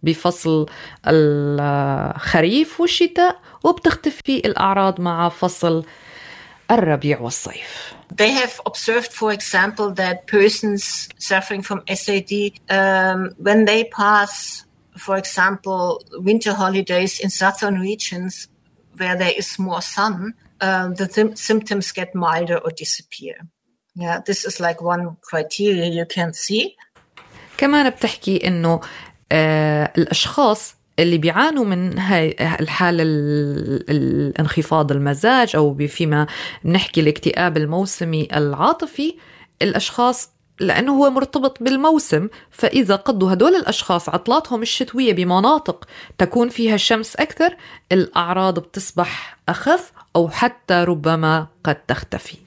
بفصل الخريف والشتاء، وبتختفي الأعراض مع فصل الربيع والصيف. They have observed, for example, that persons suffering from SAD, when they pass, for example, winter holidays in southern regions where there is more sun, the symptoms get milder or disappear. Yeah, this is like one criteria you can see. كمان بتحكي إنه الأشخاص اللي بيعانوا من هاي الحالة الانخفاض المزاج أو فيما نحكي الاكتئاب الموسمي العاطفي، الأشخاص لأنه هو مرتبط بالموسم، فإذا قضوا هدول الأشخاص عطلاتهم الشتوية بمناطق تكون فيها الشمس أكثر، الأعراض بتصبح أخف أو حتى ربما قد تختفي.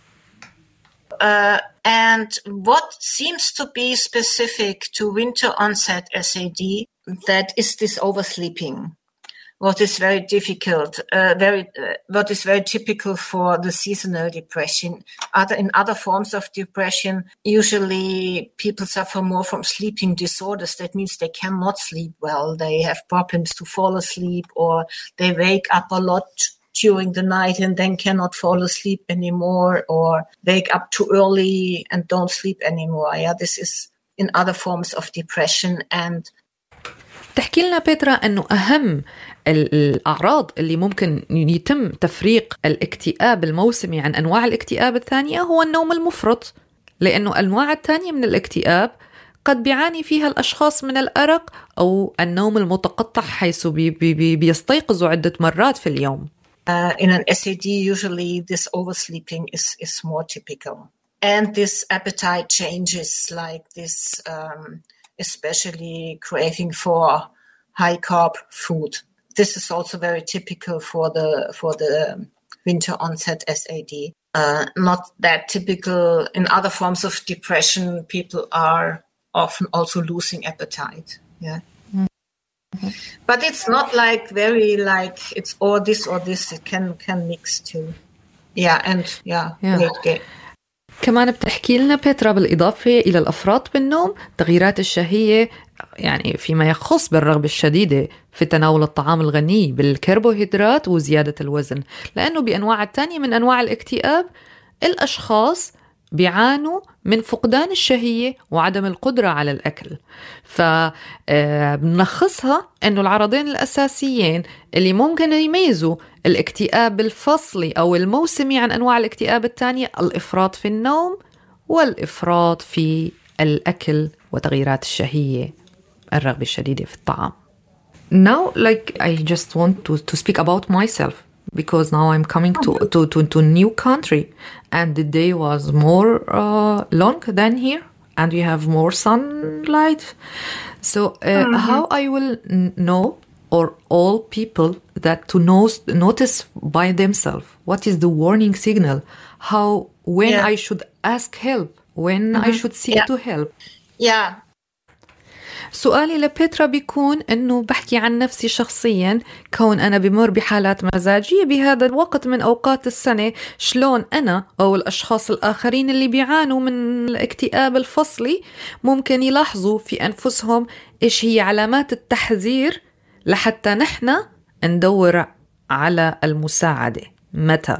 And what seems to be specific to winter onset SAD, that is this oversleeping. What is very difficult, what is very typical for the seasonal depression. In other forms of depression, usually people suffer more from sleeping disorders. That means they cannot sleep well. They have problems to fall asleep, or they wake up a lot during the night and then cannot fall asleep anymore, or wake up too early and don't sleep anymore. Yeah, this is in other forms of depression. And تحكي لنا بيترا أنه أهم الأعراض اللي ممكن يتم تفريق الاكتئاب الموسمي عن أنواع الاكتئاب الثانية هو النوم المفرط، لأنه الأنواع الثانية من الاكتئاب قد بيعاني فيها الأشخاص من الأرق أو النوم المتقطع، حيث بيستيقظوا عدة مرات في اليوم. In an SAD, usually this oversleeping is more typical. And this appetite changes, like this especially craving for high-carb food. This is also very typical for the winter onset SAD. Not that typical in other forms of depression. People are often also losing appetite. Yeah. Mm-hmm. But it's not like very like it's or this. It can mix too. Yeah, and weight. كمان بتحكي لنا بيترا بالإضافة إلى الأفراط بالنوم، تغييرات الشهية يعني فيما يخص بالرغبة الشديدة في تناول الطعام الغني بالكربوهيدرات وزيادة الوزن، لأنه بأنواع التانية من أنواع الاكتئاب الأشخاص بيعانوا من فقدان الشهية وعدم القدرة على الأكل. فبنلخصها أنه العرضين الأساسيين اللي ممكن يميزوا الاكتئاب الفصلي أو الموسمي عن أنواع الاكتئاب الثانية الإفراط في النوم والإفراط في الأكل وتغييرات الشهية، الرغبة الشديدة في الطعام. Now, like I just want to speak about myself, because now I'm coming to new country, and the day was more long than here, and we have more sunlight. So how I will know, or all people, that to notice by themselves what is the warning signal, when I should ask help, when I should seek to help. Yeah. سؤالي لبيترا بيكون أنه بحكي عن نفسي شخصياً، كون أنا بمر بحالات مزاجية بهذا الوقت من أوقات السنة، شلون أنا أو الأشخاص الآخرين اللي بيعانوا من الاكتئاب الفصلي ممكن يلاحظوا في أنفسهم إيش هي علامات التحذير لحتى نحن ندور على المساعدة. متى؟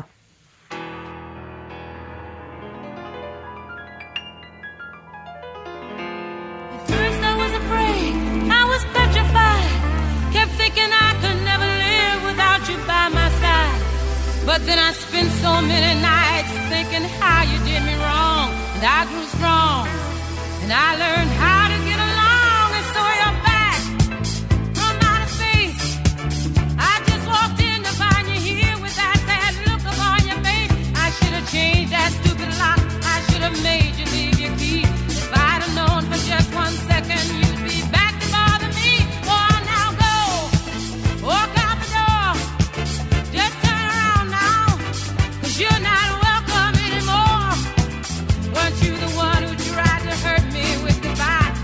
But then I spent so many nights thinking how you did me wrong, and I grew strong, and I learned how to get along, and so you're back from outer space. I just walked in to find you here with that sad look upon your face. I should have changed that stupid lock. I should have made you leave your key. If I'd have known for just 1 second you'd be back to bother me. Oh, now go, walk out the door. Just turn around now, 'cause you're not welcome anymore. Weren't you the one who tried to hurt me with goodbye?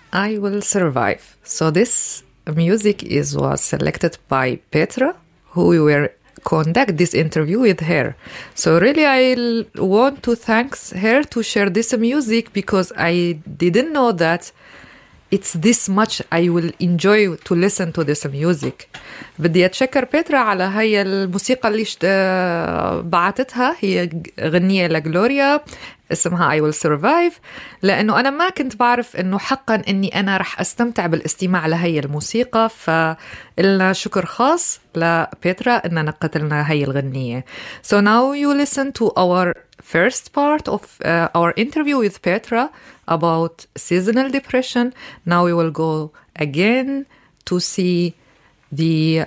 I will survive. So this music was selected by Petra, who we were conduct this interview with her. So really I want to thank her to share this music, because I didn't know that it's this much I will enjoy to listen to this music. بدي أتشكر بيترا على هاي الموسيقى اللي بعتتها. هي غنية لغلوريا اسمها I Will Survive، لأنه أنا ما كنت بعرف أنه حقا أني أنا رح أستمتع بالاستماع لهي الموسيقى، فإلنا شكر خاص لبيترا أنها نقت لنا هاي الغنية. So now you listen to our first part of our interview with Petra about seasonal depression. Now we will go again to see the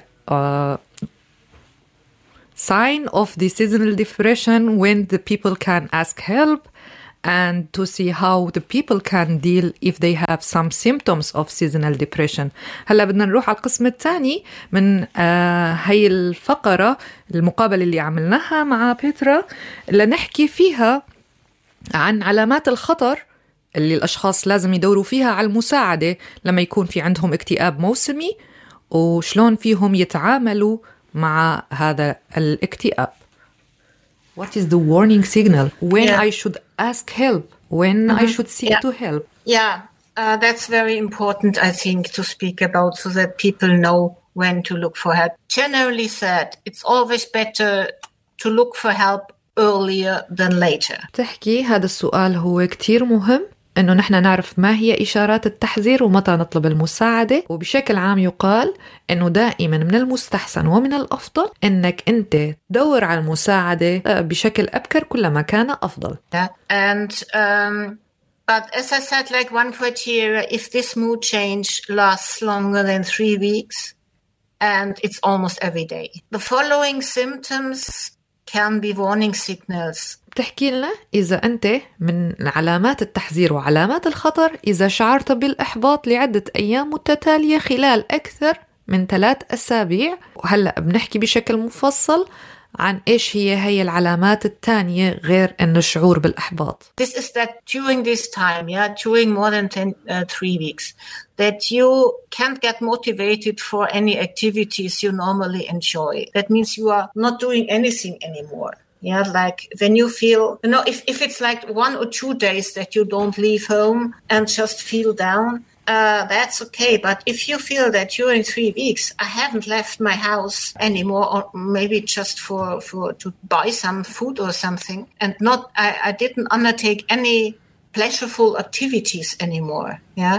sign of the seasonal depression, when the people can ask help, and to see how the people can deal if they have some symptoms of seasonal depression. هلا بدنا نروح على القسم الثاني من هاي الفقرة، المقابلة اللي عملناها مع بيترا، لنحكي فيها عن علامات الخطر اللي الأشخاص لازم يدوروا فيها على المساعدة لما يكون في عندهم اكتئاب موسمي، وشلون فيهم يتعاملوا مع هذا الاكتئاب. What is the warning signal? When I should ask help? When I should seek to help? Yeah, that's very important, I think, to speak about, so that people know when to look for help. Generally said, it's always better to look for help earlier than later. تحكي هذا السؤال هو كتير مهم، إنه نحن نعرف ما هي إشارات التحذير ومتى نطلب المساعدة. وبشكل عام يقال إنه دائما من المستحسن ومن الأفضل إنك أنت تدور على المساعدة بشكل أبكر كلما كان أفضل. But as I said, like one criteria, if this mood change lasts longer than 3 weeks, and it's almost every day, the following symptoms can be warning signals. بتحكي لنا إذا أنت من علامات التحذير وعلامات الخطر إذا شعرت بالإحباط لعدة أيام متتالية خلال أكثر من 3 أسابيع. وهلأ بنحكي بشكل مفصل عن إيش هي العلامات الثانية غير أن الشعور بالإحباط. This is that during this time, during more than 3 weeks, that you can't get motivated for any activities you normally enjoy. That means you are not doing anything anymore. Yeah, like when you feel, if it's like 1 or 2 days that you don't leave home and just feel down, that's okay. But if you feel that during 3 weeks, I haven't left my house anymore, or maybe just for to buy some food or something, and I didn't undertake any pleasureful activities anymore.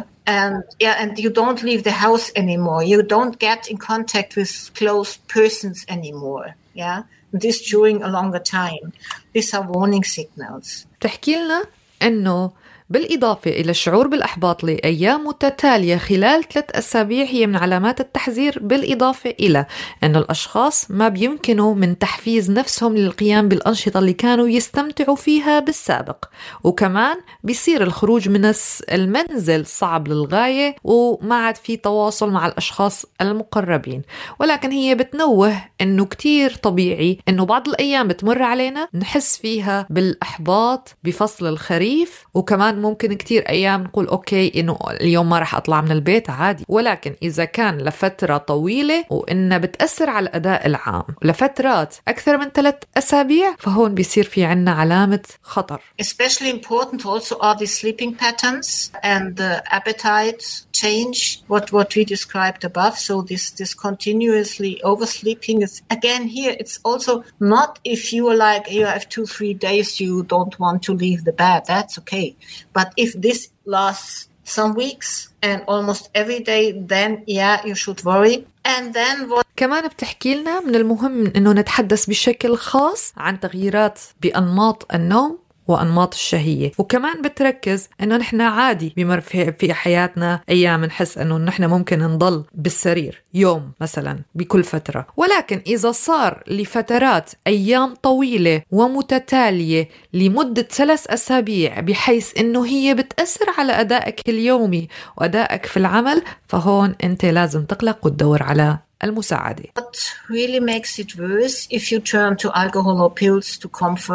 And you don't leave the house anymore. You don't get in contact with close persons anymore. This during a longer time. These are warning signals. تحكي لنا أنه بالإضافة إلى الشعور بالإحباط لأيام متتالية خلال 3 أسابيع هي من علامات التحذير، بالإضافة إلى أن الأشخاص ما بيمكنوا من تحفيز نفسهم للقيام بالأنشطة اللي كانوا يستمتعوا فيها بالسابق، وكمان بيصير الخروج من المنزل صعب للغاية، وما عاد في تواصل مع الأشخاص المقربين. ولكن هي بتنوه أنه كتير طبيعي أنه بعض الأيام بتمر علينا نحس فيها بالإحباط بفصل الخريف، وكمان ممكن كتير أيام نقول أوكي إنه اليوم ما رح أطلع من البيت عادي. ولكن إذا كان لفترة طويلة وإنها بتأثر على الأداء العام لفترات أكثر من 3 أسابيع، فهون بيصير في عنا علامة خطر. Especially important also are the sleeping patterns and the appetite change, what we described above. So this continuously oversleeping is, again, here it's also not if you are like, you have 2-3 days you don't want to leave the bed, that's okay. But if this lasts some weeks and almost every day, then you should worry. And then what كمان بتحكي لنا من المهم إنه نتحدث بشكل خاص عن تغييرات بأنماط النوم وأنماط الشهية، وكمان بتركز إنه نحن عادي بمر في حياتنا أيام نحس إنه نحن ممكن نضل بالسرير يوم مثلا بكل فترة، ولكن إذا صار لفترات أيام طويلة ومتتالية لمدة 3 أسابيع بحيث إنه هي بتأثر على أدائك اليومي وأدائك في العمل، فهون أنت لازم تقلق وتدور على المساعدة. What really makes it worse if you turn to alcohol or pills to comfort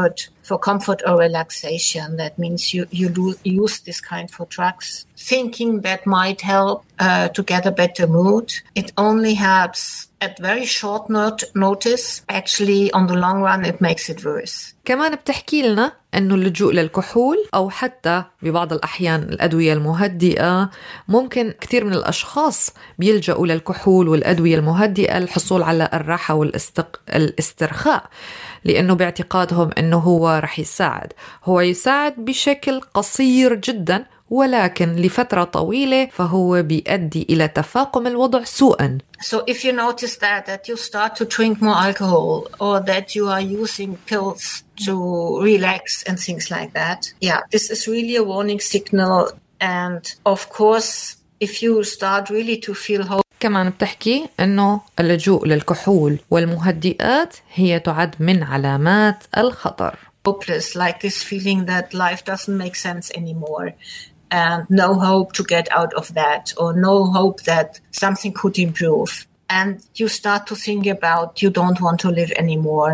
for comfort or relaxation. That means you use this kind for drugs, thinking that might help to get a better mood. It only helps at very short notice. Actually, on the long run, it makes it worse. كمان بتحكي لنا أنه اللجوء للكحول أو حتى ببعض الأحيان الأدوية المهدئة، ممكن كثير من الأشخاص بيلجأوا للكحول والأدوية المهدئة للحصول على الراحة والاسترخاء، لأنه باعتقادهم أنه هو رح يساعد بشكل قصير جدا، ولكن لفترة طويلة فهو بيؤدي إلى تفاقم الوضع سوءا. So if you notice that you start to drink more alcohol or that you are using pills to relax and things like that, this is really a warning signal. And of course, if you start really to feel كمان بتحكي أنه اللجوء للكحول والمهدئات هي تعد من علامات الخطر. Hopeless, like this feeling that life doesn't make sense anymore. And no hope to get out of that, or no hope that something could improve. And you start to think about you don't want to live anymore,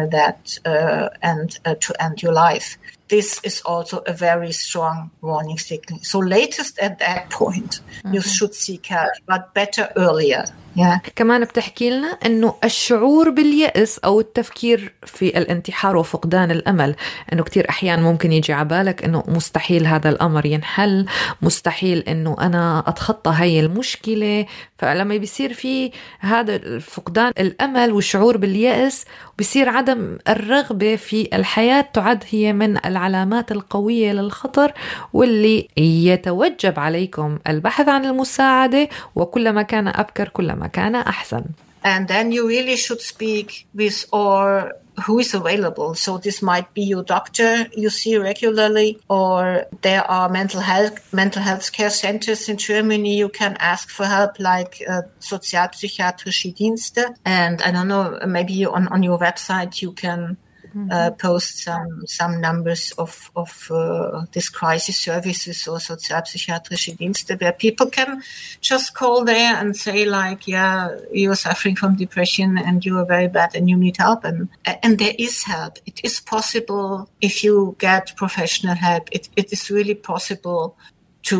to end your life. This is also a very strong warning signal. So latest at that point, you should seek help, but better earlier. كمان بتحكي لنا أنه الشعور باليأس أو التفكير في الانتحار وفقدان الأمل، أنه كتير أحيان ممكن يجي عبالك أنه مستحيل هذا الأمر ينحل، مستحيل أنه أنا أتخطى هاي المشكلة. فلما بيصير في هذا فقدان الأمل والشعور باليأس، بيصير عدم الرغبة في الحياة، تعد هي من العلامات القوية للخطر، واللي يتوجب عليكم البحث عن المساعدة، وكلما كان أبكر كلما كان أحسن. And then you really should speak with or who is available. So this might be your doctor you see regularly, or there are mental health care centers in Germany. You can ask for help, like Sozialpsychiatrische Dienste. And I don't know, maybe on your website you can post some numbers of this crisis services or Sozialpsychiatrische Dienste, where people can just call there and say like, you're suffering from depression and you are very bad and you need help. And there is help. It is possible if you get professional help. It is really possible to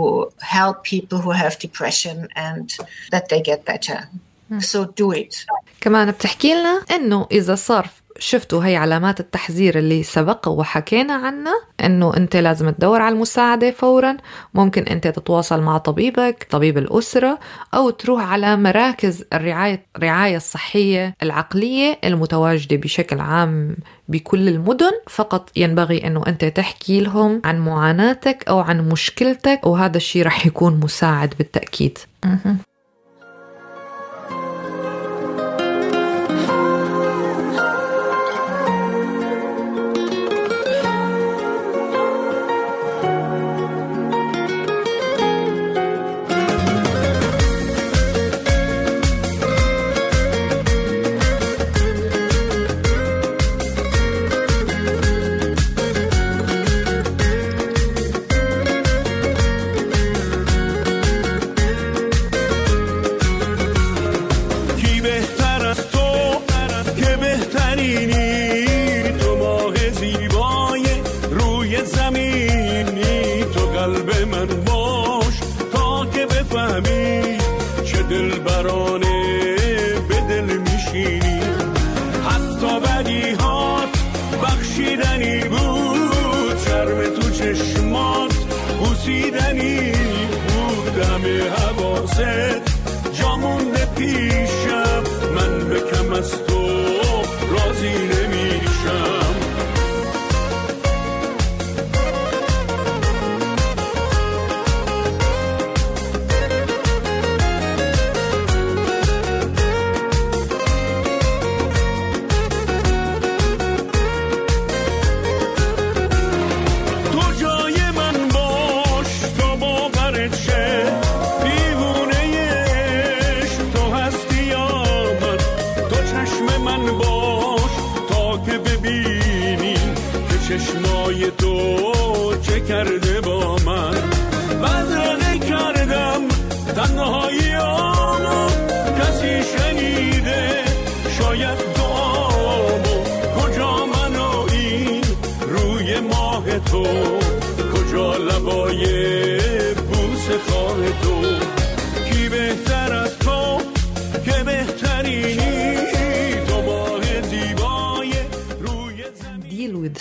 help people who have depression and that they get better. So do it. كمان بتحكي لنا إنه إذا صار شفتوا هي علامات التحذير اللي سبق وحكينا عنها، انه انت لازم تدور على المساعدة فورا. ممكن انت تتواصل مع طبيبك، طبيب الأسرة، او تروح على مراكز الرعاية الصحية العقلية المتواجدة بشكل عام بكل المدن. فقط ينبغي انه انت تحكي لهم عن معاناتك او عن مشكلتك، وهذا الشيء رح يكون مساعد بالتأكيد. شاید دعامو کجا منو این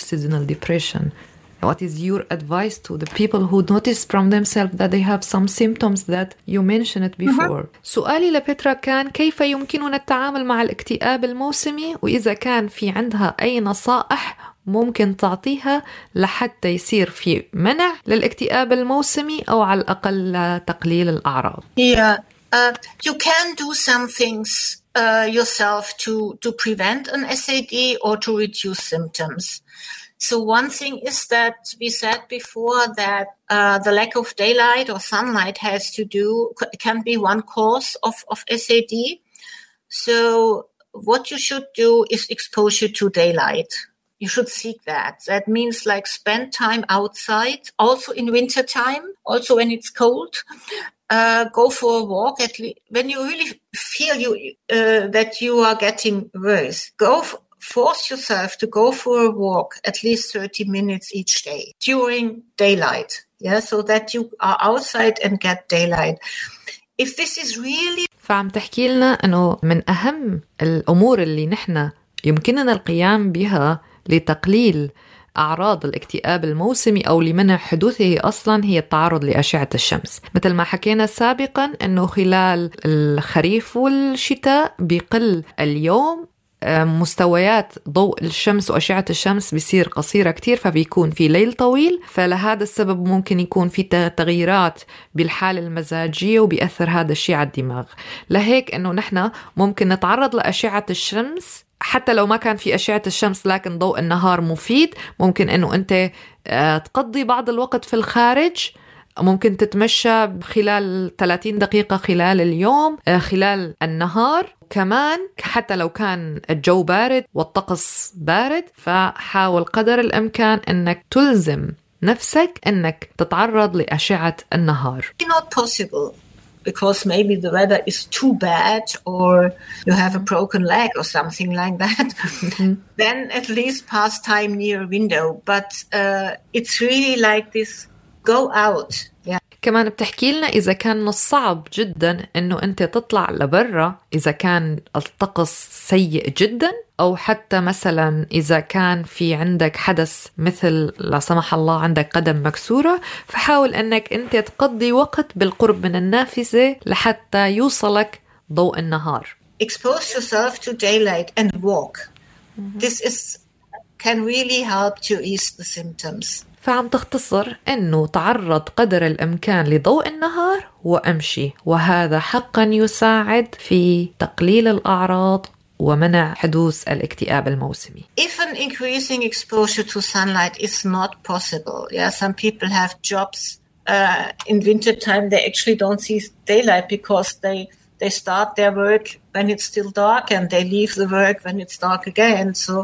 seasonal depression. What is your advice to the people who notice from themselves that they have some symptoms that you mentioned before? سؤالي لبترا كان كيف يمكننا التعامل مع الاكتئاب الموسمي، وإذا كان في عندها أي نصائح ممكن تعطيها لحتى يصير في منع للاكتئاب الموسمي أو على الأقل تقليل الأعراض. Yeah, you can do some things yourself to prevent an SAD or to reduce symptoms. So one thing is that we said before that the lack of daylight or sunlight can be one cause of SAD. So what you should do is exposure to daylight. You should seek that. That means like spend time outside, also in winter time, also when it's cold. Go for a walk when you really feel that you are getting worse. Force yourself to go for a walk at least 30 minutes each day during daylight. Yeah, so that you are outside and get daylight. If this is really... فعم تحكي لنا أنه من أهم الأمور اللي نحن يمكننا القيام بها لتقليل أعراض الاكتئاب الموسمي أو لمنع حدوثه أصلاً هي التعرض لأشعة الشمس. مثل ما حكينا سابقاً أنه خلال الخريف والشتاء بيقل اليوم مستويات ضوء الشمس وأشعة الشمس بيصير قصيرة كتير، فبيكون في ليل طويل، فلهذا السبب ممكن يكون في تغييرات بالحالة المزاجية وبيأثر هذا الشيء على الدماغ. لهيك أنه نحن ممكن نتعرض لأشعة الشمس حتى لو ما كان في أشعة الشمس، لكن ضوء النهار مفيد. ممكن أنه أنت تقضي بعض الوقت في الخارج، ممكن تتمشى خلال 30 دقيقة خلال اليوم خلال النهار. كمان حتى لو كان الجو بارد والطقس بارد، فحاول قدر الإمكان أنك تلزم نفسك أنك تتعرض لأشعة النهار. Not possible because maybe the weather is too bad or you have a broken leg or something like that. Then at least pass time near a window. But it's really like this. Go out. Yeah. كمان بتحكي لنا إذا كان من الصعب جدا أنه أنت تطلع لبرا إذا كان الطقس سيء جدا، أو حتى مثلا إذا كان في عندك حدث مثل لا سمح الله عندك قدم مكسورة، فحاول أنك أنت تقضي وقت بالقرب من النافذة لحتى يوصلك ضوء النهار. Expose yourself to daylight and walk. This can really help to ease the symptoms. فعم تختصر أنه تعرض قدر الإمكان لضوء النهار وأمشي، وهذا حقا يساعد في تقليل الأعراض ومنع حدوث الاكتئاب الموسمي. If an increasing exposure to sunlight is not possible, some people have jobs in winter time. They actually don't see daylight because they start their work when it's still dark and they leave the work when it's dark again. So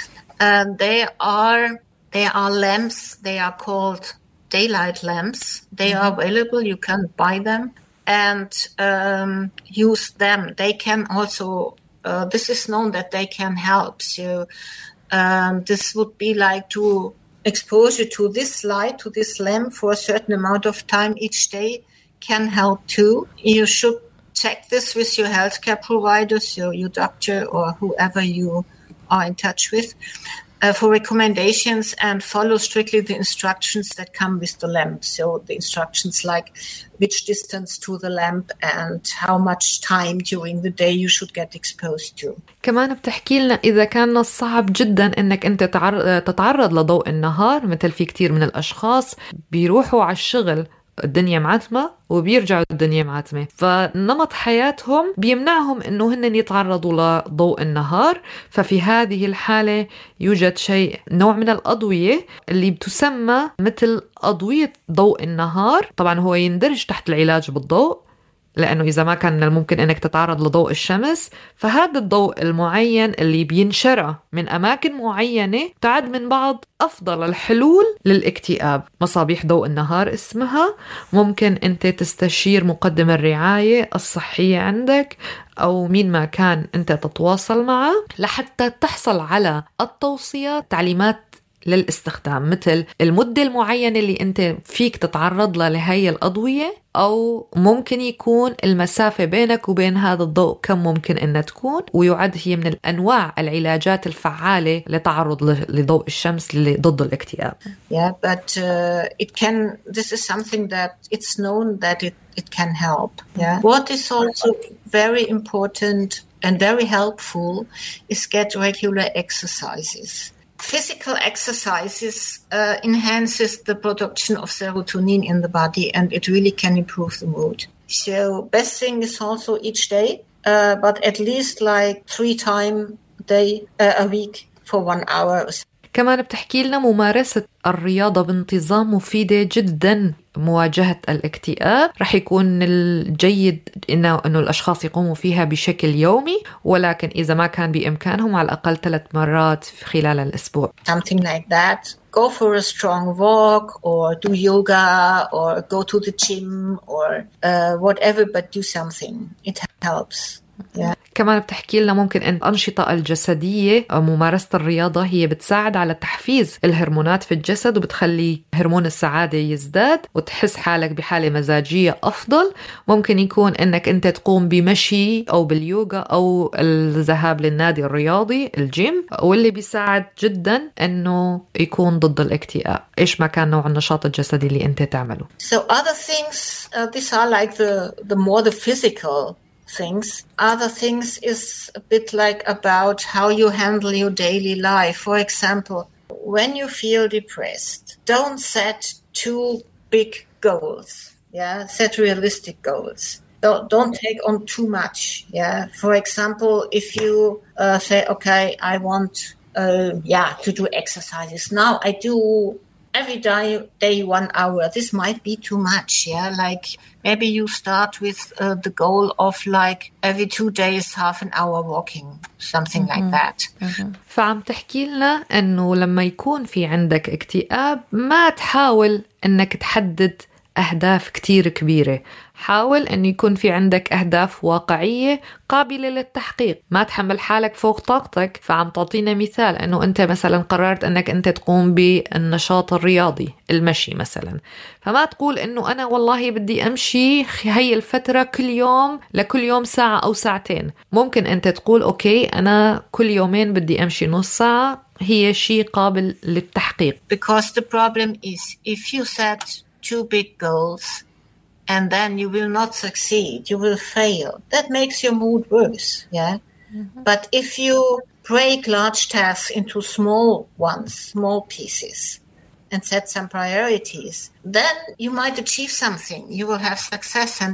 There are lamps. They are called daylight lamps. They are available. You can buy them and use them. They can also, this is known that they can help. So this would be like to exposure to this light, to this lamp for a certain amount of time each day can help too. You should check this with your healthcare provider, so your doctor or whoever you are in touch with. For recommendations and follow strictly the instructions that come with the lamp. So the instructions like which distance to the lamp and how much time during the day you should get exposed to. كمان بتحكي لنا إذا كان صعب جدا إنك أنت تتعرض لضوء النهار، مثل في كتير من الأشخاص بيروحوا على الشغل الدنيا معتمة وبيرجعوا الدنيا معتمة، فنمط حياتهم بيمنعهم انه هن يتعرضوا لضوء النهار. ففي هذه الحالة يوجد نوع من الأضوية اللي بتسمى مثل أضوية ضوء النهار. طبعا هو يندرج تحت العلاج بالضوء، لأنه إذا ما كان الممكن أنك تتعرض لضوء الشمس، فهذا الضوء المعين اللي بينشرى من أماكن معينة تعد من بعض أفضل الحلول للاكتئاب. مصابيح ضوء النهار اسمها. ممكن أنت تستشير مقدم الرعاية الصحية عندك أو مين ما كان أنت تتواصل معه لحتى تحصل على التوصيات، تعليمات للاستخدام، مثل المدة المعينة اللي أنت فيك تتعرض لها لهي الأضوية، أو ممكن يكون المسافة بينك وبين هذا الضوء كم ممكن أنها تكون، ويعد هي من الأنواع العلاجات الفعالة لتعرض لضوء الشمس ضد الاكتئاب. Yeah, but this is something that it's known that it can help. Yeah. What is also very important and very helpful is get regular exercises. Physical exercises enhances the production of serotonin in the body, and it really can improve the mood. So best thing is also each day, but at least like 3 times a week for 1 hour. كمان بتحكي لنا ممارسة الرياضة بانتظام مفيدة جدا مواجهة الاكتئاب. رح يكون الجيد إنه الأشخاص يقوموا فيها بشكل يومي، ولكن إذا ما كان بإمكانهم على الأقل 3 مرات خلال الأسبوع. Something like that. Go for a strong walk or do yoga or go to the gym or whatever, but do something. It helps. Yeah. كمان بتحكي لنا ممكن أن الأنشطة الجسدية أو ممارسة الرياضة هي بتساعد على تحفيز الهرمونات في الجسد، وبتخلي هرمون السعادة يزداد وتحس حالك بحالة مزاجية أفضل. ممكن يكون أنك أنت تقوم بمشي أو باليوغا أو الذهاب للنادي الرياضي الجيم، واللي بيساعد جدا أنه يكون ضد الاكتئاب إيش ما كان نوع النشاط الجسدي اللي أنت تعمله. So other things, these are like the more the physical things. Other things is a bit like about how you handle your daily life. For example, when you feel depressed, don't set too big goals. Yeah, set realistic goals. Don't take on too much. Yeah, for example, if you say, okay, I want to do exercises. Now I do every day 1 hour. This might be too much. Yeah, like maybe you start with the goal of like every 2 days half an hour walking, something like that. فعم تحكي لنا انه لما يكون في عندك اكتئاب ما تحاول انك تحدد أهداف كتير كبيرة. حاول أن يكون في عندك أهداف واقعية قابلة للتحقيق، ما تحمل حالك فوق طاقتك. فعم تعطينا مثال أنه أنت مثلا قررت أنك أنت تقوم بالنشاط الرياضي المشي مثلا، فما تقول أنه أنا والله بدي أمشي هي الفترة كل يوم لكل يوم ساعة أو ساعتين. ممكن أنت تقول أوكي أنا كل يومين بدي أمشي نص ساعة، هي شيء قابل للتحقيق. Because the problem is if you set too big goals and then you will not succeed, you will fail. That makes your mood worse, yeah? But if you break large tasks into small ones, small pieces, and set some priorities, then you might achieve something. You will have success, and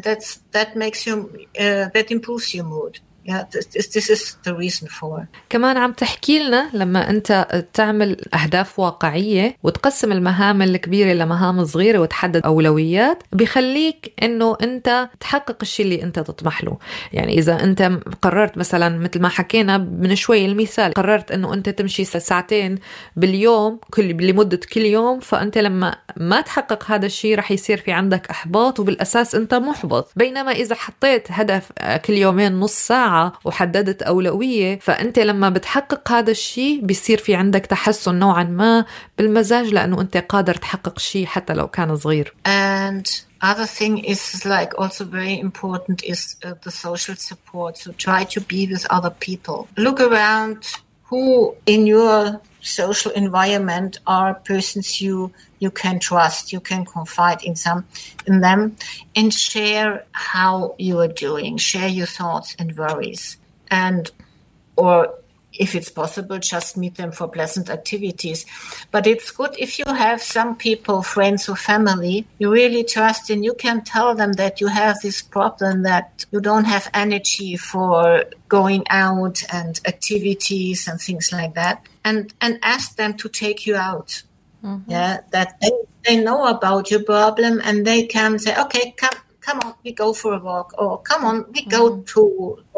that improves your mood. Yeah, this is the reason for. كمان عم تحكي لنا لما أنت تعمل أهداف واقعية وتقسم المهام الكبيرة لمهام صغيرة وتحدد أولويات، بيخليك إنه أنت تحقق الشيء اللي أنت تطمح له. يعني إذا أنت قررت مثلا مثل ما حكينا من شوي المثال، قررت إنه أنت تمشي 2 ساعات باليوم لمدة كل يوم، فأنت لما ما تحقق هذا الشيء رح يصير في عندك إحباط وبالأساس أنت محبط. بينما إذا حطيت هدف كل يومين نص ساعة وحددت أولوية، فأنت لما بتحقق هذا الشيء بيصير في عندك تحسن نوعا ما بالمزاج، لأنه أنت قادر تحقق شيء حتى لو كان صغير. And other thing is like also very important is the social support. So try to be with other people. Look around who in your social environment are persons you can trust, you can confide in them, and share how you are doing, share your thoughts and worries, or if it's possible, just meet them for pleasant activities. But it's good if you have some people, friends or family you really trust, and you can tell them that you have this problem, that you don't have energy for going out and activities and things like that, and ask them to take you out. Yeah, that they know about your problem and they can say, okay, come on, we go for a walk, or come on, we go to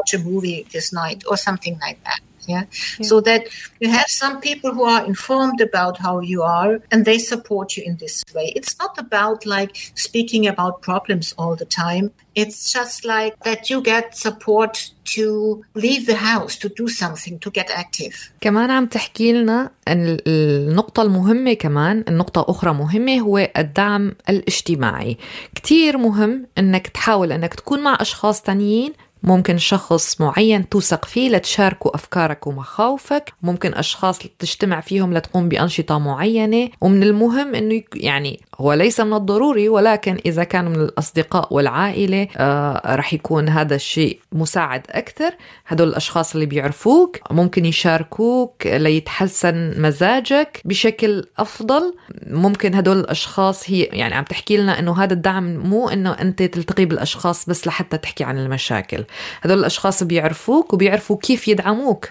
watch a movie this night or something like that. Yeah. So that you have some people who are informed about how you are and they support you in this way. It's not about like speaking about problems all the time. It's just like that you get support to leave the house, to do something, to get active. كمان عم تحكي لنا أن النقطة المهمة، كمان النقطة أخرى مهمة، هو الدعم الاجتماعي. كتير مهم أنك تحاول أنك تكون مع أشخاص تانيين، ممكن شخص معين توثق فيه لتشاركوا أفكارك ومخاوفك، ممكن أشخاص تجتمع فيهم لتقوم بأنشطة معينة. ومن المهم أنه يعني هو ليس من الضروري، ولكن إذا كان من الأصدقاء والعائلة رح يكون هذا الشيء مساعد أكثر. هدول الأشخاص اللي بيعرفوك ممكن يشاركوك ليتحسن مزاجك بشكل أفضل. ممكن هدول الأشخاص هي يعني عم تحكي لنا أنه هذا الدعم مو أنه أنت تلتقي بالأشخاص بس لحتى تحكي عن المشاكل. هذول الأشخاص بيعرفوك وبيعرفوا كيف يدعموك.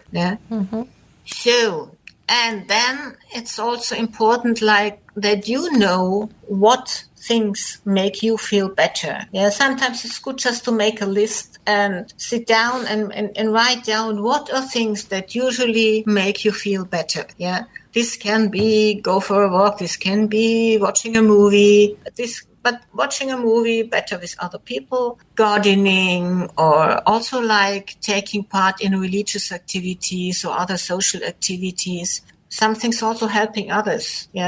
So, and then it's also important like that you know what things make you feel better. Yeah, sometimes it's good just to make a list and sit down and write down what are things that usually make you feel better. Yeah, this can be go for a walk, this can be watching a movie, but watching a movie better with other people, gardening, or also like taking part in religious activities or other social activities. Something's also helping others,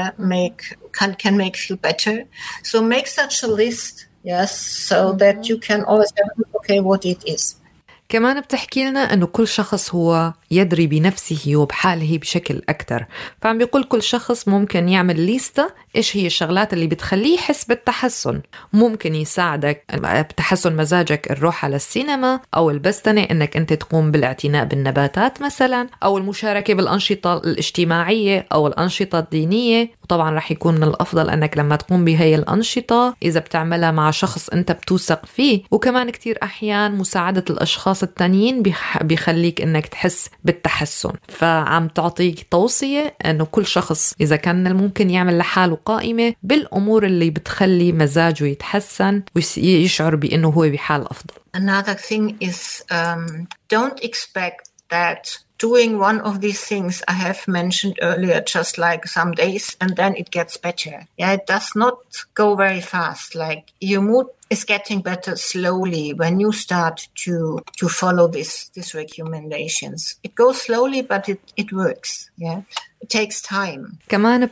can make feel better. So make such a list, yes, so that you can always have, okay, what it is. كمان بتحكي لنا أنه كل شخص هو يدري بنفسه وبحاله بشكل أكتر، فعم بيقول كل شخص ممكن يعمل ليستة إيش هي الشغلات اللي بتخليه يحس بالتحسن. ممكن يساعدك بتحسن مزاجك الروح على السينما، أو البستنة إنك أنت تقوم بالاعتناء بالنباتات مثلا، أو المشاركة بالأنشطة الاجتماعية أو الأنشطة الدينية. وطبعا رح يكون من الأفضل أنك لما تقوم بهي الأنشطة إذا بتعملها مع شخص أنت بتوثق فيه. وكمان كتير أحيان مساعدة الأشخاص التانيين بيخليك أنك تحس بالتحسن. فعم تعطيك توصية أنه كل شخص إذا كان ممكن يعمل لحاله قائمة بالأمور اللي بتخلي مزاجه يتحسن ويشعر بأنه هو بحال أفضل. Another thing is don't expect that doing one of these things I have mentioned earlier, just like some days, and then it gets better. Yeah, it does not go very fast. Like your mood is getting better slowly when you start to follow these recommendations. It goes slowly, but it works. Yeah, it takes time. كمان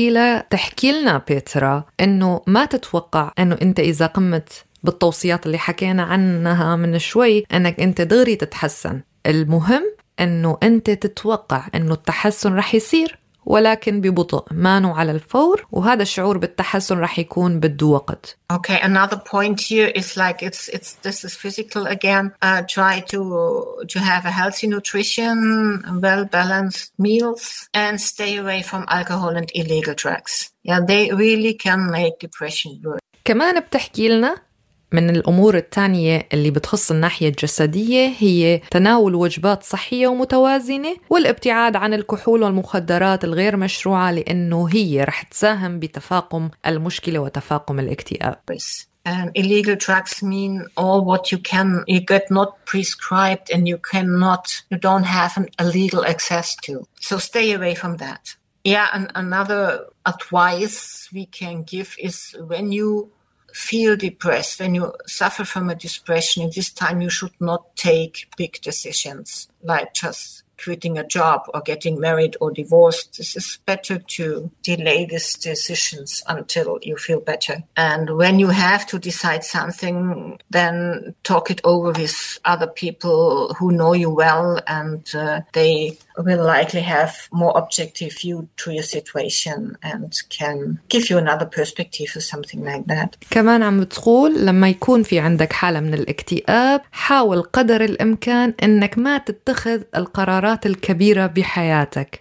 تحكي لنا بيترا إنه ما تتوقع إنه أنت إذا قمت بالتوصيات اللي حكينا عنها من شوي أنك أنت دغري تتحسن. المهم أنه أنت تتوقع أنه التحسن رح يصير، ولكن ببطء، مانو على الفور، وهذا الشعور بالتحسن رح يكون بده وقت. Okay, another point here is like this is physical again. Try to have a healthy nutrition, well-balanced meals, and stay away from alcohol and illegal drugs. Yeah, they really can make depression worse. كمان بتحكي لنا من الأمور التانية اللي بتخص الناحية الجسدية هي تناول وجبات صحية ومتوازنة، والابتعاد عن الكحول والمخدرات الغير مشروعة، لأنه هي رح تساهم بتفاقم المشكلة وتفاقم الاكتئاب. Illegal drugs mean all what you get not prescribed and you don't have a legal access to. So stay away from that. Yeah, and another advice we can give is when you feel depressed, when you suffer from a depression, in this time you should not take big decisions like just quitting a job or getting married or divorced. This is better to delay these decisions until you feel better. And when you have to decide something, then talk it over with other people who know you well, and they will likely have more objective view to your situation and can give you another perspective or something like that. كمان عم بتقول لما يكون في عندك حالة من الاكتئاب، حاول قدر الإمكان إنك ما تتخذ القرارات الكبيرة بحياتك.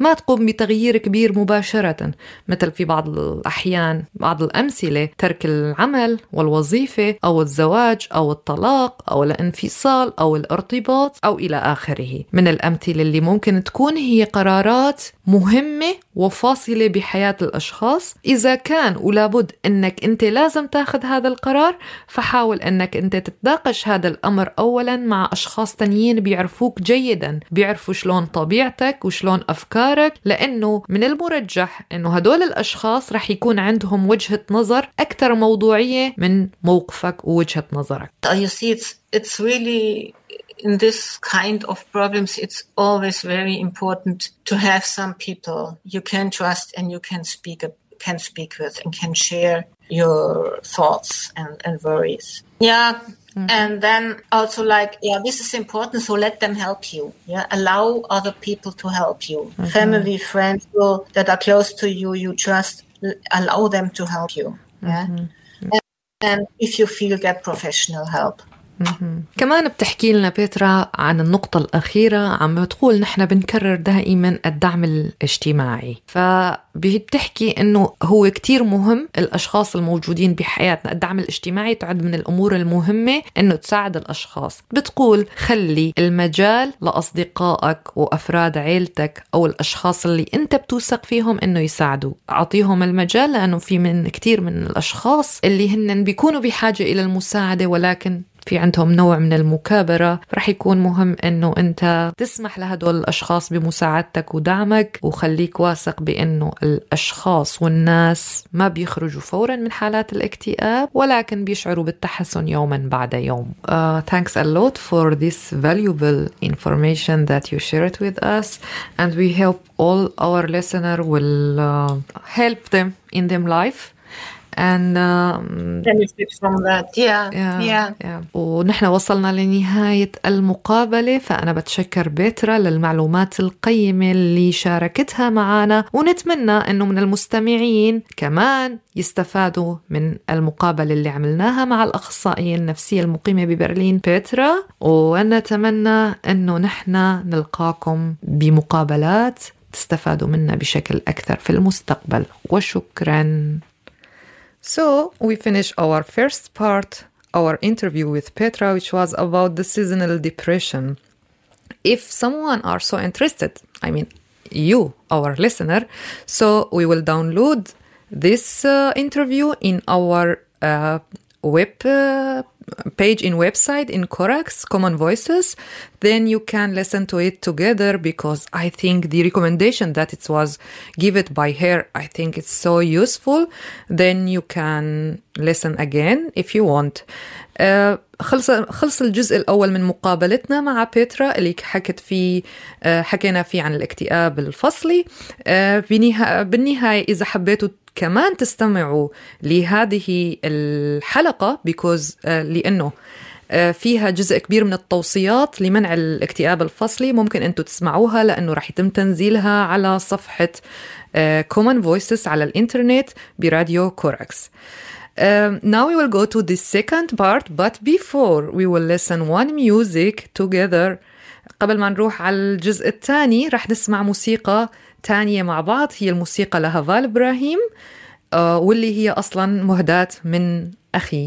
ما تقوم بتغيير كبير مباشرة، مثل في بعض الأحيان بعض الأمثلة ترك العمل والوظيفة أو الزواج أو الطلاق أو الانفصال أو الارتباط أو إلى آخره من الأمثلة اللي ممكن تكون هي قرارات مهمة وفاصلة بحياة الأشخاص. إذا كان ولابد أنك أنت لازم تاخذ هذا القرار، فحاول أنك أنت تتناقش هذا الأمر أولا مع أشخاص تانيين بيعرفوك جيدا، بيعرفوا شلون طبيعتك وشلون أفكارك، لأنه من المرجح أنه هدول الأشخاص رح يكون عندهم وجهة نظر أكثر موضوعية من موقفك ووجهة نظرك. You see, it's really in this kind of problems, it's always very important to have some people you can trust and you can speak with and can share your thoughts and worries. Yeah. Mm-hmm. And then also this is important. So let them help you. Yeah. Allow other people to help you. Mm-hmm. Family, friends that are close to you, you trust, allow them to help you. Yeah. Mm-hmm. And if you feel, get professional help. كمان بتحكي لنا بيترا عن النقطة الأخيرة، عم بتقول نحن بنكرر دائما الدعم الاجتماعي، فبتحكي إنه هو كتير مهم الأشخاص الموجودين بحياتنا. الدعم الاجتماعي تعد من الأمور المهمة إنه تساعد الأشخاص. بتقول خلي المجال لأصدقائك وأفراد عيلتك أو الأشخاص اللي أنت بتوثق فيهم إنه يساعدوا، أعطيهم المجال، لأنه في من كتير من الأشخاص اللي هن بيكونوا بحاجة إلى المساعدة ولكن في عندهم نوع من المكابرة. رح يكون مهم أنه أنت تسمح لهدول الأشخاص بمساعدتك ودعمك، وخليك واثق بأنه الأشخاص والناس ما بيخرجوا فورا من حالات الاكتئاب، ولكن بيشعروا بالتحسن يوما بعد يوم. Thanks a lot for this valuable information that you shared with us, and we hope all our listeners will help them in their life. And benefit from that. Yeah. ونحن وصلنا لنهاية المقابلة، فأنا بتشكر بيترا للمعلومات القيمة اللي شاركتها معنا، ونتمنى أنه من المستمعين كمان يستفادوا من المقابلة اللي عملناها مع الأخصائية النفسية المقيمة ببرلين بيترا، ونتمنى أنه نحن نلقاكم بمقابلات تستفادوا منها بشكل أكثر في المستقبل. وشكراً. So we finish our first part, our interview with Petra, which was about the seasonal depression. If someone are so interested, I mean you, our listener, so we will download this interview in our web page in website in Corax Common Voices. Then you can listen to it together, because I think the recommendation that it was given by her, I think it's so useful. Then you can listen again if you want. خلص الجزء الأول من مقابلتنا مع بيترا اللي حكينا فيه عن الاكتئاب الفصلي. بالنهاية إذا حبيتوا كمان تستمعوا لهذه الحلقة لأنه فيها جزء كبير من التوصيات لمنع الاكتئاب الفصلي، ممكن أنتوا تسمعوها لأنه رح يتم تنزيلها على صفحة Common Voices على الإنترنت براديو كوراكس. Now we will go to the second part, but before we will listen one music together. قبل ما نروح على الجزء الثاني رح نسمع موسيقى تانية مع بعض، هي الموسيقى لهفال إبراهيم، واللي هي أصلا مهداة من أخي.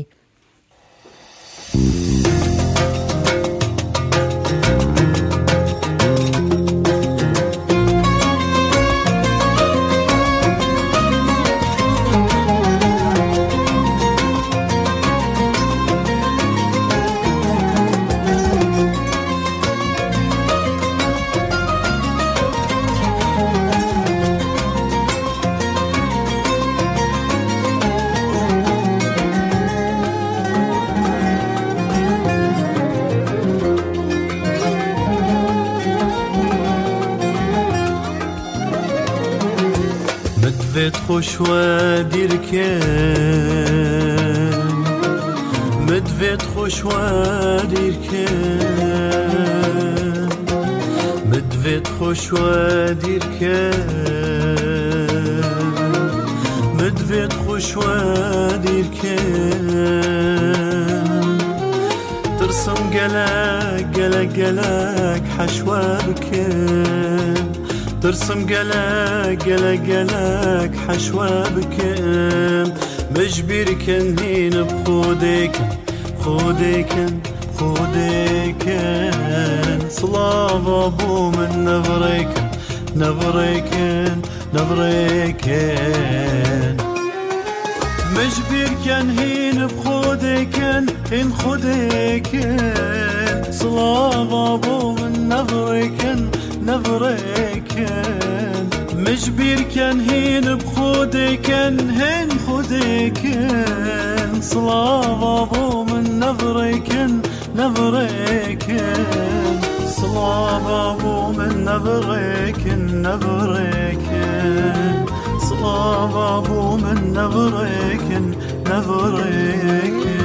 خوش وادي ركان مدفت خوش وادي ركان مدفت خوش وادي ركان مدفت خوش وادي ركان ترسم قلق قلق قلق حشوة بكان ترسم قلق قلق قلق حشوة بكم مجبركن هين بخودكن خودكن خودكن صلاف أبو من نظركن نظركن نظركن مجبركن هين بخودكن هين خودكن صلاف أبو من نظركن نظركن مجبركن هين بخودكن هين خودكن صلاف أبو من نظركن نظركن صلاف أبو من نظركن نظركن صلاف أبو من نظركن نظركن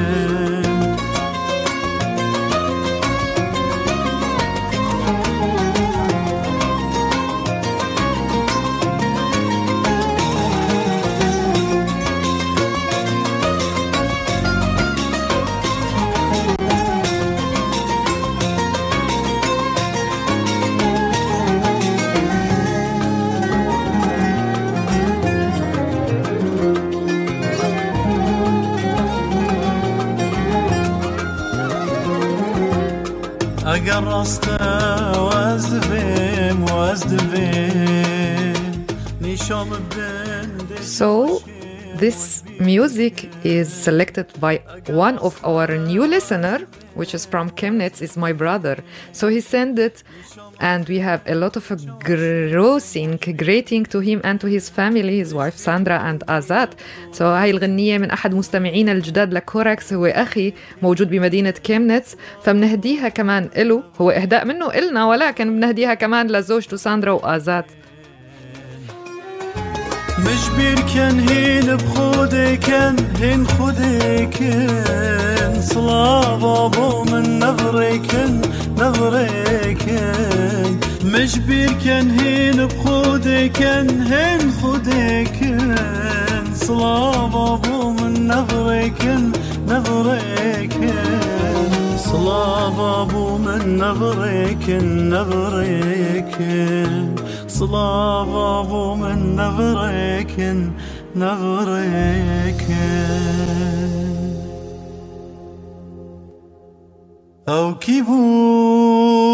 اگر راسته وازدفیم نیشام بند. So this music is selected by one of our new listener, which is from Chemnitz, is my brother. So he sent it, and we have a lot of greeting to him and to his family, his wife Sandra and Azat. So هاي الغنية من أحد مستمعينا الجداد لكوركس، هو أخي موجود بمدينة كيمنتس، فبنهديها كمان إله، هو إهداء منه إلنا، ولكن بنهديها كمان لزوجته ساندرا وآزات. مجبركن هين بخودكن هين خودكن صلاف أبو من نظركن نظركن مجبركن هين بخودكن هين خودكن صلاف أبو من نظركن نظركن صلاف أبو من نظركن نظركن صلاف أبو من نظركن نظركن أو كيبو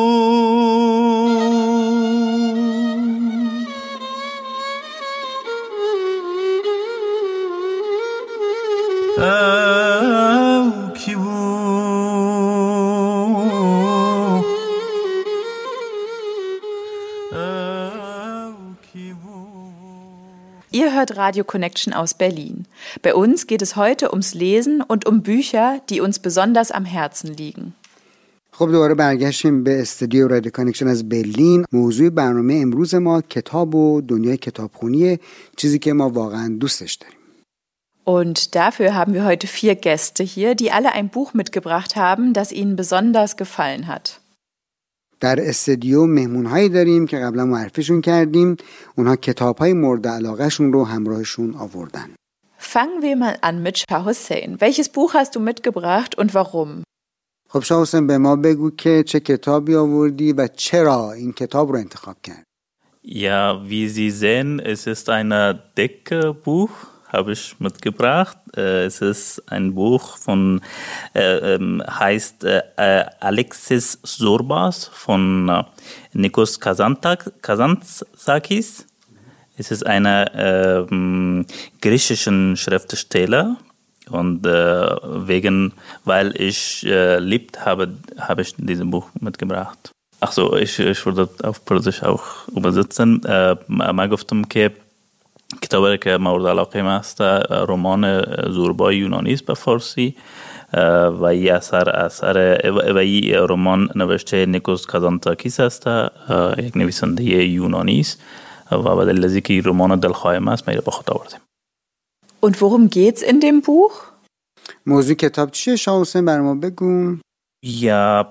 Ihr hört Radio Connection aus Berlin. Bei uns geht es heute ums Lesen und um Bücher, die uns besonders am Herzen liegen. خب دوباره برگشتیم به استودیو رادیو کانکشن از برلین. موضوع برنامه امروز ما کتاب و دنیای کتابخونیه، چیزی که ما واقعا دوستش داریم. Und dafür haben wir heute 4 Gäste hier, die alle ein Buch mitgebracht haben, das ihnen besonders gefallen hat. در استودیو مهمون‌هایی داریم که قبلا معرفیشون کردیم. اونها کتاب‌های مورد علاقه‌شون رو همراهشون آوردن. Fangen wir mal an mit Shah Hussein. Welches Buch hast du mitgebracht und warum? خب شاه حسین به ما بگو که چه کتابی آوردی و چرا این کتاب رو انتخاب کرد. Ja, wie Sie sehen, es ist ein dickes Buch, habe ich mitgebracht. Es ist ein Buch von, heißt Alexis Zorbas von Nikos Kazantzakis. Es ist einer griechischen Schriftsteller. Und weil ich liebt habe, habe ich dieses Buch mitgebracht. Ach so, ich würde auf Persisch auch übersetzen. ما گفتم که کتابی که مورد علاقه ما است رمان زوربای یونانی است به فارسی و این اثر و این رمان نوشته نیکوس کازانتاکیس است، یک نویسنده یونانی است و به دلیل اینکه این رمان دلخواه ما است ما با خود آوردیم. Und worum geht's in dem Buch? موضوع کتاب چیه شاه حسین بر ما بگو. Ja,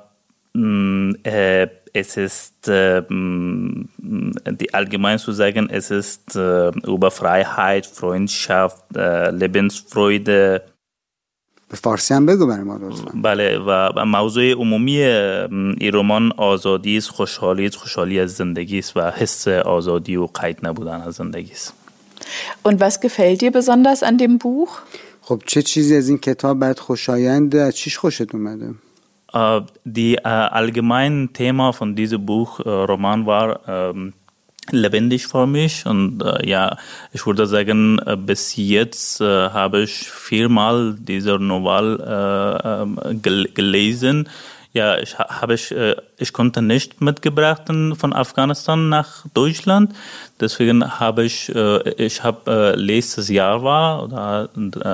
es ist die allgemein zu sagen, es ist über Freiheit, Freundschaft, Lebensfreude. به فارسی هم بگو برای ما لطفا. بله، و موضوع عمومی این رمان آزادی است، خوشحالی از زندگی است و حس آزادی و قید نبودن از زندگی است. Und was gefällt dir besonders an dem Buch? خب چه چیزی از این کتاب برات خوشایند، از چیش خوشت اومده؟ Die allgemeine Thema von diesem Buch, Roman war lebendig für mich und ja, ich würde sagen, bis jetzt habe ich 4-mal diese Novelle gelesen. Ja, ich konnte nicht mitgebracht von Afghanistan nach Deutschland, deswegen habe ich letztes Jahr oder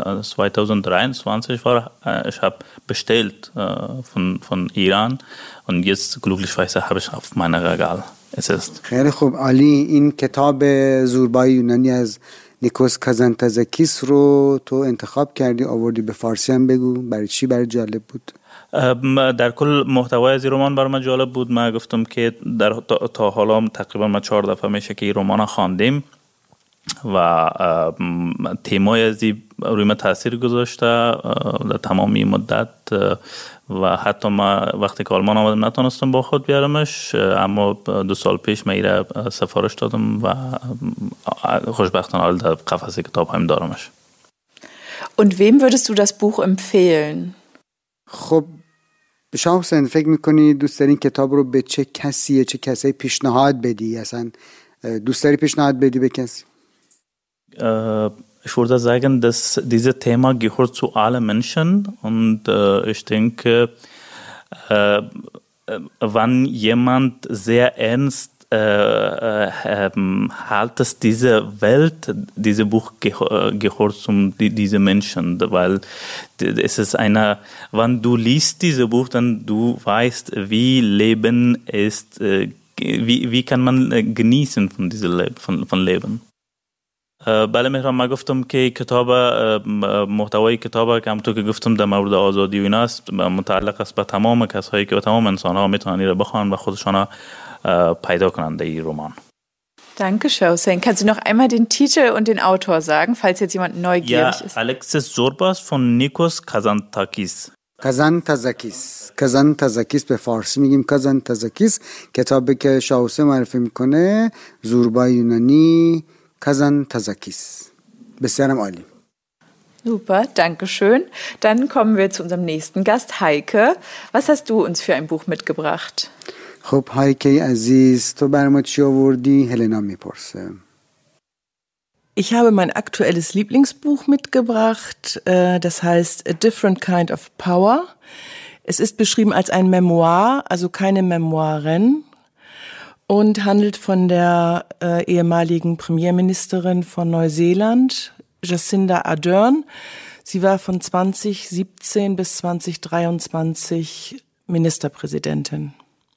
2023 war, ich habe bestellt von Iran und jetzt glücklicherweise habe ich auf meiner Regal. Es ist. خیلی خوب، عالی. این کتاب زوربای یونانی از نیکوس کازانتزاکیس رو تو انتخاب کردی، آوردی به فارسی هم بگو برای چی برای جالب بود؟ در کل محتوای از این رمان برای من جالب بود. من گفتم که تا حالا تقریبا ما 4 دفعه میشه که این رمان خواندیم و تیمای از این روی من تاثیر گذاشته در تمامی مدت و حتی ما وقتی که آلمان آمدم نتونستم با خود بیارمش، اما 2 سال پیش من ایره سفارش دادم و خوشبختانه در قفسه کتاب هم دارمش. Und wem würdest du das Buch empfehlen? خب شما حسین فکر میکنی دوست داری این کتاب رو به چه کسی پیشنهاد بدی؟ اصلا دوست داری پیشنهاد بدی به کسی؟ Ich würde sagen, dass dieses Thema gehört zu allen Menschen und ich denke, wenn jemand sehr ernst halt es diese Welt, dieses Buch gehört zu diesen Menschen, weil es ist wenn du liest dieses Buch, dann du weißt, wie Leben ist, wie kann man genießen von diesem Leben. بله مهران، من گفتم که کتاب محتوای کتاب که همونطور که گفتم در مورد آزادی و اینا است، متعلق است به تمام کسایی که تمام انسان‌ها میتونن این رو بخوان و خودشان پیدا کنن در این رمان. Danke, Hüseyin. Kannst du noch einmal den Titel und den Autor sagen, falls jetzt jemand neugierig ist? Ja, Alexis Zorbas von Nikos Kazantzakis. کازانتزاکیس به فارسی میگیم کازانتزاکیس. کتابی که شاه حسین معرفی میکنه زوربای یونانی Kazantzakis. Bisherem عالی. Super, danke schön. Dann kommen wir zu unserem nächsten Gast, Heike. Was hast du uns für ein Buch mitgebracht? خب هایکه عزیز، تو برام چی آوردی؟ هلنا میپرسه. Ich habe mein aktuelles Lieblingsbuch mitgebracht. Das heißt A Different Kind of Power. Es ist beschrieben als ein Memoir, also keine Memoiren, und handelt von der ehemaligen Premierministerin von Neuseeland, Jacinda Ardern. Sie war von 2017 bis 2023 Ministerpräsidentin.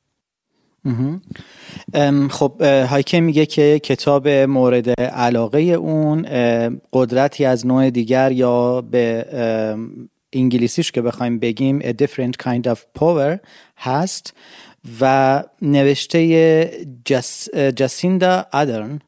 خب هایکه میگه که کتاب مورد علاقه اون قدرتی از نوع دیگر، یا به انگلیسیش که بخوایم بگیم A Different Kind of Power هست و نوشته جاسیندا آدرن.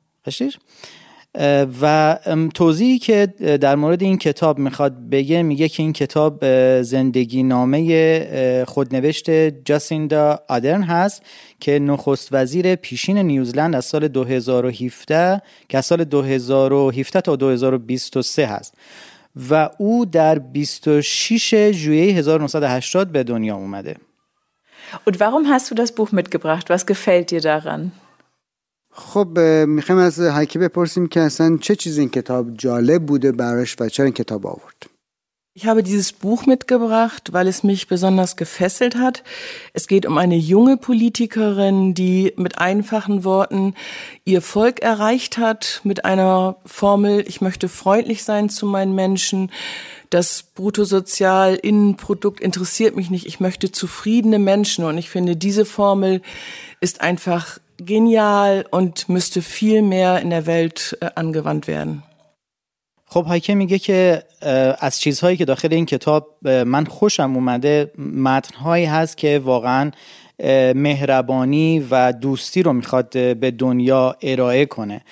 و توضیحی که در مورد این کتاب میخواد بگه، میگه که این کتاب زندگی نامه خودنوشت جاسیندا آدرن هست که نخست وزیر پیشین نیوزلند از سال 2017 که از سال 2017 تا 2023 هست و او در 26 ژوئیه 1980 به دنیا اومده. Und warum hast du das Buch mitgebracht? Was gefällt dir daran? خب میخوایم از هایکی بپرسیم که اصلا چه چیزی این کتاب جالب بوده براش و چرا این کتاب آورد. Ich habe dieses Buch mitgebracht, weil es mich besonders gefesselt hat. Es geht um eine junge Politikerin, die mit einfachen Worten ihr Volk erreicht hat, mit einer Formel: Ich möchte freundlich sein zu meinen Menschen. Das Bruttosozialinnenprodukt interessiert mich nicht. Ich möchte zufriedene Menschen. Und ich finde, diese Formel ist einfach genial und müsste viel mehr in der Welt angewandt werden. خب هایکه میگه که از چیزهایی که داخل این کتاب من خوشم اومده متن‌هایی هست که واقعاً مهربانی و دوستی رو میخواد به دنیا ارائه کنه.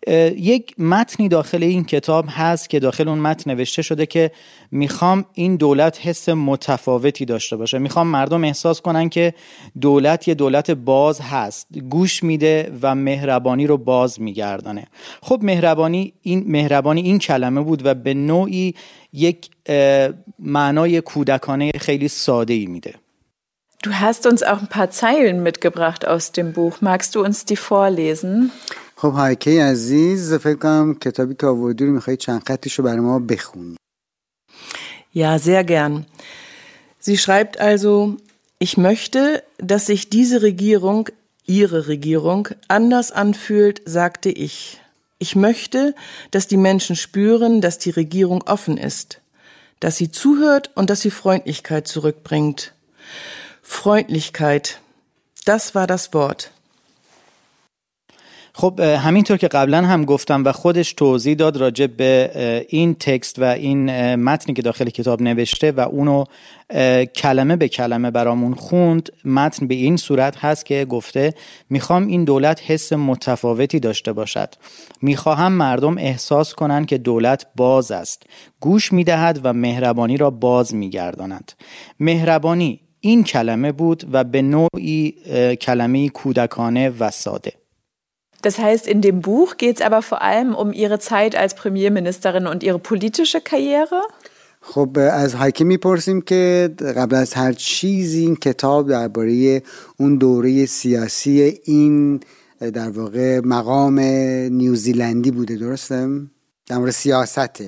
یک متنی داخل این کتاب هست که داخل اون متن نوشته شده که میخوام این دولت حس متفاوتی داشته باشه، میخوام مردم احساس کنن که دولت یه دولت باز هست، گوش میده و مهربانی رو باز میگردانه. خب مهربانی این کلمه بود و به نوعی یک معنای کودکانه خیلی ساده‌ای میده. Du hast uns auch ein paar Zeilen mitgebracht aus dem Buch. Magst du uns die vorlesen? خب هایکه عزیز، فکر کنم کتابی که آوردی رو میخوایی چند خطش رو برای ما بخونی. Ja, sehr gern. Sie schreibt also, ich möchte, dass sich diese Regierung, Ihre Regierung, anders anfühlt, sagte ich. Ich möchte, dass die Menschen spüren, dass die Regierung offen ist, dass sie zuhört und dass sie Freundlichkeit zurückbringt. Freundlichkeit, das war das Wort. خب همینطور که قبلا هم گفتم و خودش توضیح داد راجع به این تکست و این متنی که داخل کتاب نوشته و اونو کلمه به کلمه برامون خوند، متن به این صورت هست که گفته میخوام این دولت حس متفاوتی داشته باشد، میخواهم مردم احساس کنن که دولت باز است، گوش میدهد و مهربانی را باز میگرداند. مهربانی این کلمه بود و به نوعی کلمه کودکانه و ساده. Das heißt, in dem Buch geht es aber vor allem um Ihre Zeit als Premierministerin und Ihre politische Karriere? خب از هایکه میپرسیم که قبل از هر چیزی این کتاب درباره اون دوره سیاسی این در واقع مقام نیوزیلندی بوده، درسته؟ در مورد سیاسته.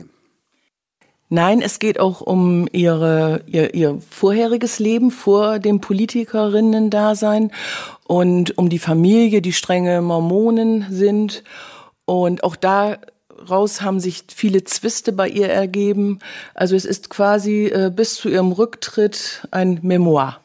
Nein, es geht auch um ihr vorheriges Leben vor dem Politikerinnen-Dasein und um die Familie, die strenge Mormonen sind. Und auch daraus haben sich viele Zwiste bei ihr ergeben. Also es ist quasi bis zu ihrem Rücktritt ein Memoir.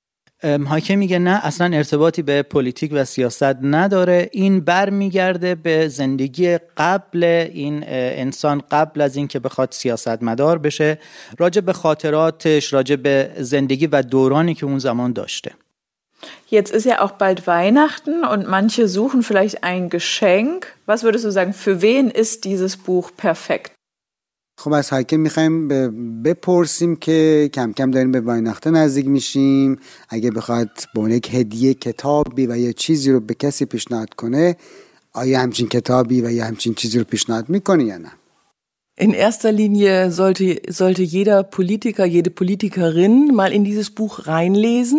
هایکه میگه نه، اصلا ارتباطی به پلیتیک و سیاست نداره، این برمیگرده به زندگی قبل این انسان، قبل از این که بخواد سیاستمدار بشه، راجع به خاطراتش، راجع به زندگی و دورانی که اون زمان داشته. Jetzt ist ja auch bald Weihnachten und manche suchen vielleicht ein Geschenk. Was würdest du sagen, für wen ist dieses Buch perfekt? خب از هایکه میخوایم بپرسیم که کم کم داریم به وایناخته نزدیک میشیم، اگه بخواد به اون یک هدیه کتابی و یا چیزی رو به کسی پیشنهاد کنه، آیا همچین کتابی و یا همچین چیزی رو پیشنهاد میکنه یا نه؟ In erster Linie sollte jeder Politiker, jede Politikerin mal in dieses Buch reinlesen.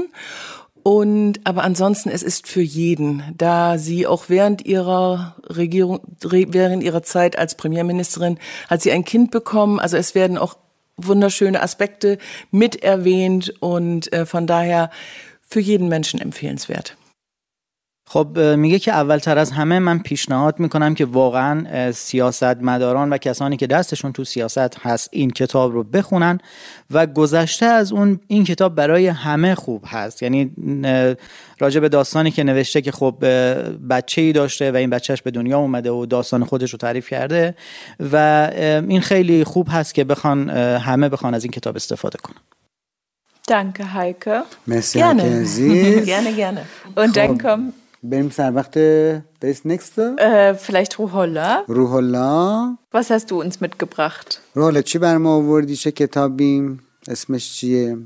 Aber ansonsten, es ist für jeden, da sie auch während ihrer Regierung, während ihrer Zeit als Premierministerin, hat sie ein Kind bekommen. Also es werden auch wunderschöne Aspekte mit erwähnt und von daher für jeden Menschen empfehlenswert. خب میگه که اولتر از همه من پیشنهاد میکنم که واقعا سیاستمداران و کسانی که دستشون تو سیاست هست این کتاب رو بخونن و گذشته از اون این کتاب برای همه خوب هست. یعنی راجع به داستانی که نوشته که خب بچه‌ای داشته و این بچهش به دنیا اومده و داستان خودش رو تعریف کرده و این خیلی خوب هست که همه بخوان از این کتاب استفاده کنن. Danke, Heike. Merci, Heike Aziz. Gerne. Und dann kommen بریم سر وقت bis nächste. Vielleicht Ruhollah. روح‌الله. Was hast du uns mitgebracht? روح‌الله چی برام آوردی؟ چه کتابی؟ اسمش چیه؟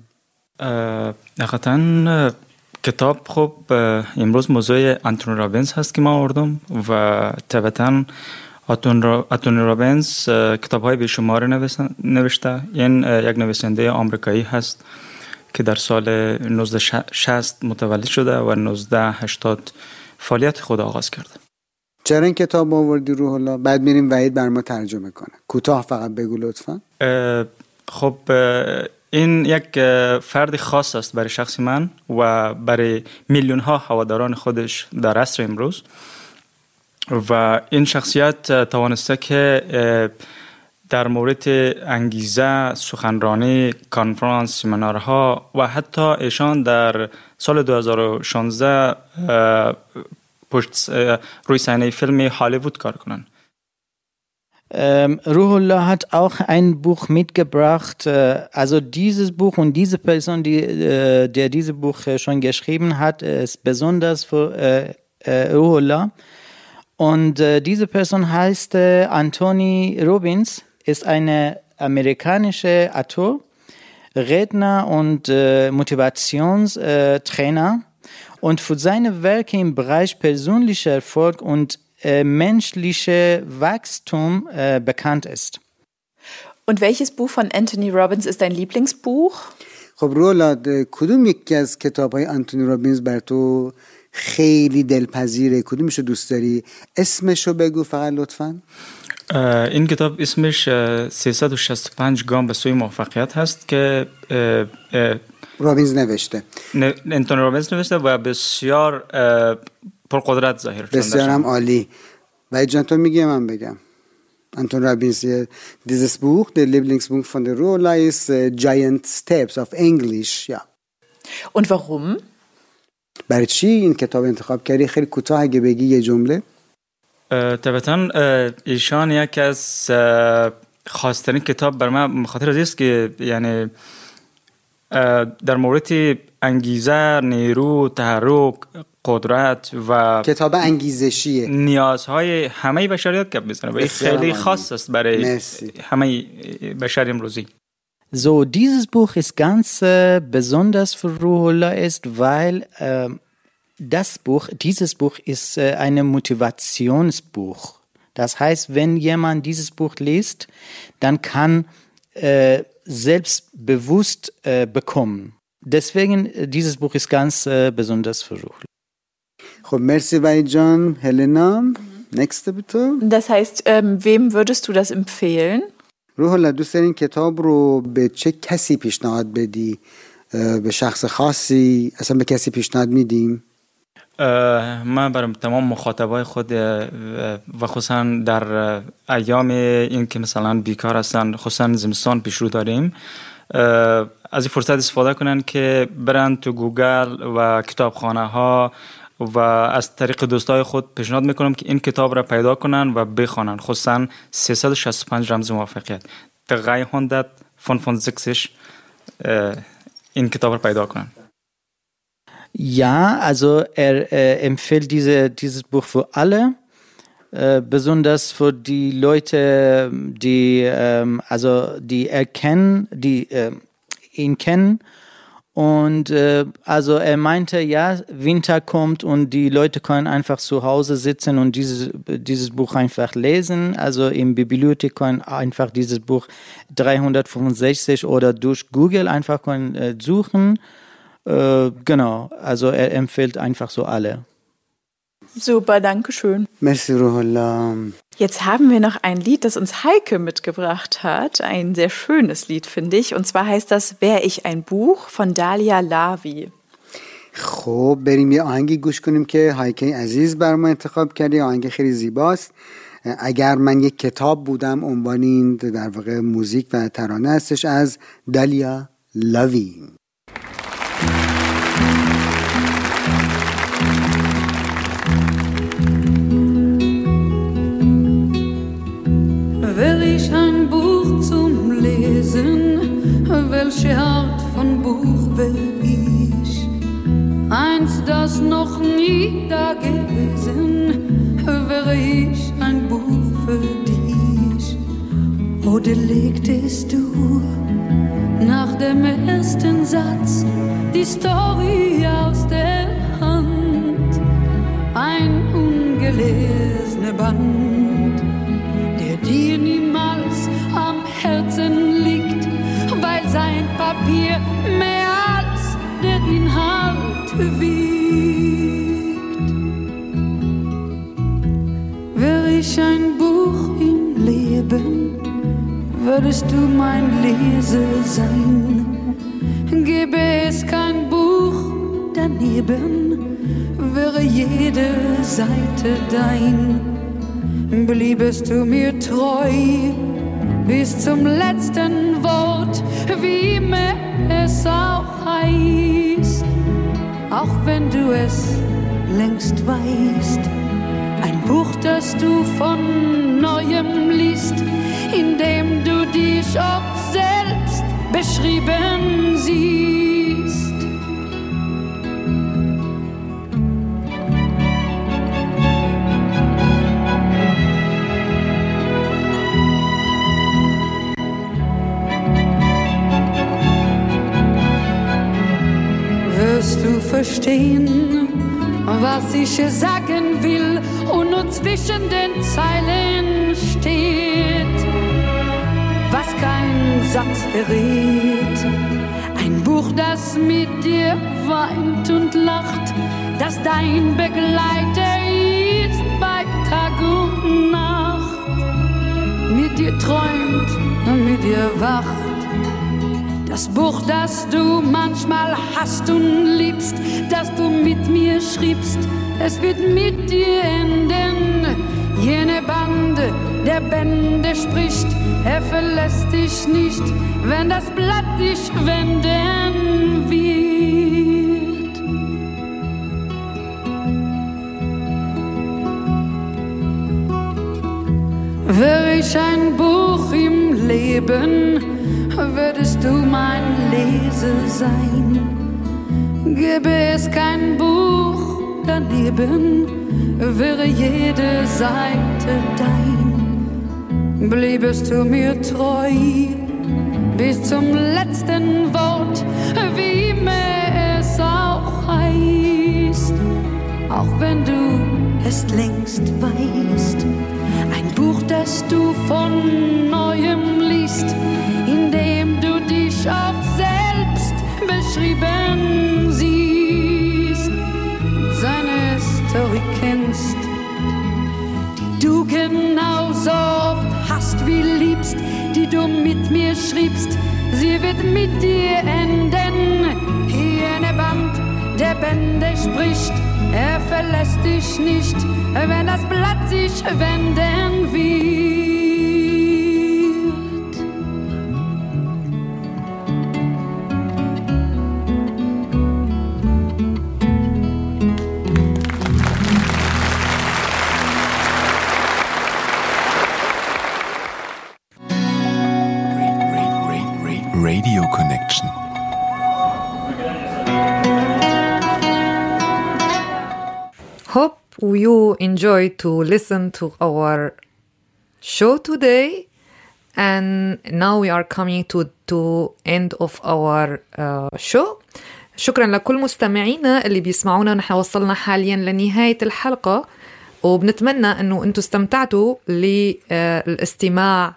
دقیقاً کتاب خب امروز موضوع آنتونی رابینز هست که ما آوردم و طبعاً آنتونی رابینز کتاب‌های بیشمار نوشته. این یک نویسنده آمریکایی هست که در سال 1960 متولد شده و 1980 فعالیت خود آغاز کرده. چرا این کتاب آوردی روح‌الله؟ بعد میریم وحید بر ما ترجمه کنه. کوتاه فقط بگو لطفاً. خب این یک فرد خاص است برای شخص من و برای میلیون ها هواداران خودش در عصر امروز و این شخصیت توانسته که در مورد انگیزه، سخنرانی، کنفرانس، سمینارها و حتی ایشان در سال 2016 روی صحنه فیلم هالیوود کار کنند. Ruhollah hat auch ein Buch mitgebracht. Also dieses Buch und diese Person, der dieses Buch schon geschrieben hat, ist besonders für Ruhollah. Und diese Person heißt Anthony Robbins, ist eine amerikanische Autor, Redner und Motivationstrainer und für seine Werke im Bereich persönlicher Erfolg und menschlicher Wachstum bekannt ist. Und welches Buch von Anthony Robbins ist dein Lieblingsbuch? خب رولا کدوم یکی از کتاب‌های آنتونی رابینز بر تو خیلی دلپذیره؟ کدومشو دوست داری؟ اسمشو بگو فقط لطفاً. این کتاب اسمش 365 گام به سوی موفقیت هست که رابینز نوشته. انتونی رابینز نوشته و بسیار پرقدرت ظاهر شده. بسیارم عالی. و جان تو میگی من بگم. Anton Robbins, dieses Buch, der Lieblingsbuch von der Rola ist Giant Steps auf Englisch, ja. Und warum? برای چی این کتاب انتخاب کردی؟ خیلی کوتاه اگه بگی یه جمله. طبعاً ایشان یکی از خاص‌ترین کتاب بر من بخاطر از است که یعنی در مورد انگیزه، نیرو، تحرک، قدرت و کتاب انگیزشیه، نیازهای همه بشریت گپ میزنه و خیلی خاص است برای همه بشر امروزی. So, dieses Buch ist ganz besonders für Ruhollah ist, weil dieses Buch ist ein Motivationsbuch. Das heißt, wenn jemand dieses Buch liest, dann kann selbstbewusst bekommen. Deswegen, dieses Buch ist ganz besonders für Ruhollah. خب مرسی وحید جان. هلنا nächste bitte. Das heißt, wem würdest du das empfehlen? روح‌الله دوست دارین کتاب رو به چه کسی پیشنهاد بدی؟ به شخص خاصی؟ اصلا به کسی پیشنهاد میدیم؟ من برای تمام مخاطبای خود و خصوصا در ایام این که مثلا بیکار هستن، خصوصا زمستان پیش رو داریم، از این فرصت استفاده کنن که برن تو گوگل و کتابخانه ها و از طریق دوستای خود پیشنهاد میکنم که این کتاب را پیدا کنن و بخوانن، خصوصا 365 رمز موفقیت. 365 این کتاب را پیدا کنن. Ja, also empfiehlt dieses Buch für alle, besonders für die Leute, die ihn kennen. Und also er meinte, ja, Winter kommt und die Leute können einfach zu Hause sitzen und dieses Buch einfach lesen. Also im Bibliothek können einfach dieses Buch 365 oder durch Google einfach können suchen. Genau, also er empfiehlt einfach so alle. Super, danke schön. Merci, Ruhollah. Jetzt haben wir noch ein Lied, das uns Heike mitgebracht hat. Ein sehr schönes Lied, finde ich. Und zwar heißt das Wär ich ein Buch von Dalia Lavi. خب بریم یه آهنگی گوش کنیم که هایکه عزیز بر ما انتخاب کردی. آهنگ خیلی زیباست. اگر من یک کتاب بودم، عنوان این در واقع موزیک و ترانه هستش از دالیا لاوی. Wär ich ein Buch zum Lesen, welche Art von Buch wär ich? Eins, das noch nie da gewesen, wäre ich ein Buch für dich. Oder legtest du nach dem ersten Satz die Story aus der Hand? Ein ungelesener Band, der dir niemals am Herzen liegt, weil sein Papier mehr als der Inhalt wiegt. Wär ich ein Buch im Leben, würdest du mein Leser sein. Gäbe es kein Buch daneben, wäre jede Seite dein. Bliebest du mir treu bis zum letzten Wort, wie immer es auch heißt, auch wenn du es längst weißt. Ein Buch, das du von Neuem liest, in dem du dich oft selbst beschrieben siehst. wirst du verstehen, was ich sagen will und nur zwischen den Zeilen steht, was kein Satz verrät. Ein Buch, das mit dir weint und lacht, das dein Begleiter ist bei Tag und Nacht, mit dir träumt und mit dir wacht. Das Buch, das du manchmal hast und liebst, das du mit mir schriebst, es wird mit dir enden. Jene Bande der Bände spricht, er verlässt dich nicht, wenn das Blatt dich wenden wird. Wäre ich ein Buch im Leben, würdest du mein Leser sein. Gäbe es kein Buch daneben, wäre jede Seite dein. Bliebest du mir treu bis zum letzten Wort, wie immer es auch heißt, auch wenn du es längst weißt. Ein Buch, das du von Neuem liest, in dem du dich auch selbst beschrieben siehst, seine Story kennst, die du genauso oft hast wie liebst, die du mit mir schriebst, sie wird mit dir enden. Jene Band der Bände spricht, er verlässt dich nicht, wenn das Blatt sich wenden wird. Radio Connection. Hope you enjoy to listen to our show today, and now we are coming to end of our show. شكرا لكل مستمعينا اللي بيسمعونا. نحن وصلنا حاليا لنهاية الحلقة، وبنتمنى أنه أنتم استمتعتوا للاستماع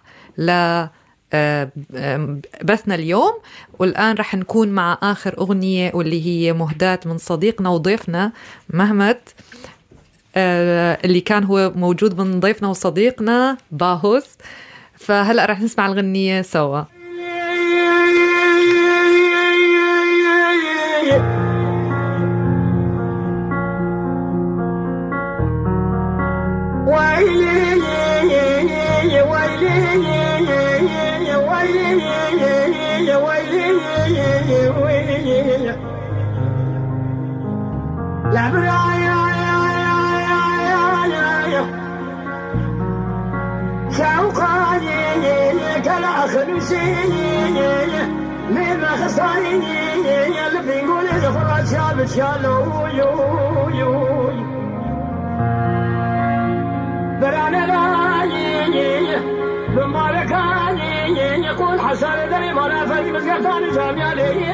بثنا اليوم. والآن رح نكون مع آخر أغنية، واللي هي مهداة من صديقنا وضيفنا مهمت، اللي كان هو موجود من ضيفنا وصديقنا باهوس. فهلأ رح نسمع الغنية سوا. يقول حسن ذي ولا فاي مسكتان جامع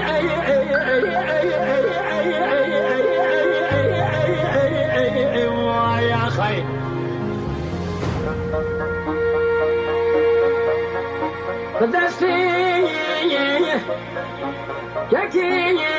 يا خي بدستي يا